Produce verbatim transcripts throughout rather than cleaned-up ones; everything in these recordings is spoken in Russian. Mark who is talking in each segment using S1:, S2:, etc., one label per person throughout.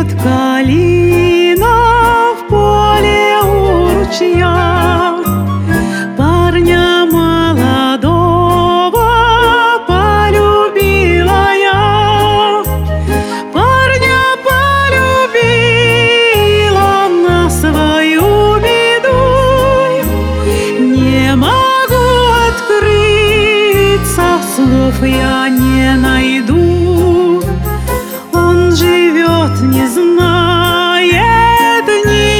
S1: Цветет калина в поле у ручья. Парня молодого полюбила я. Парня полюбила на свою беду. Не могу открыться, слов я не найду. Он живет, не знает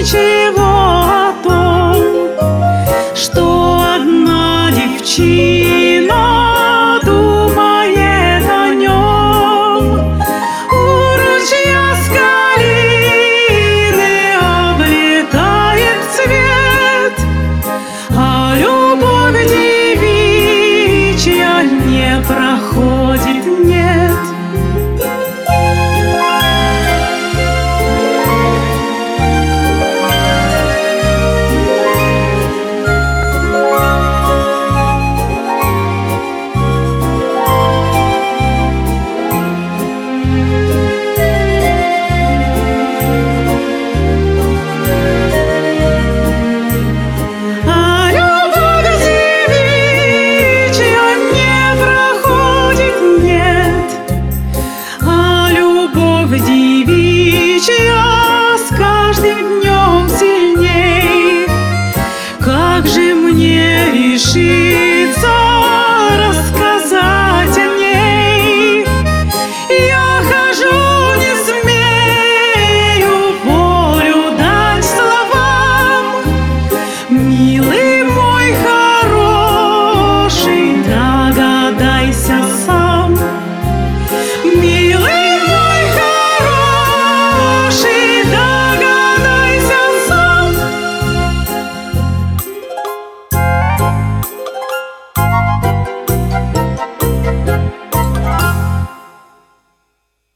S1: ничего о том, что одна девчина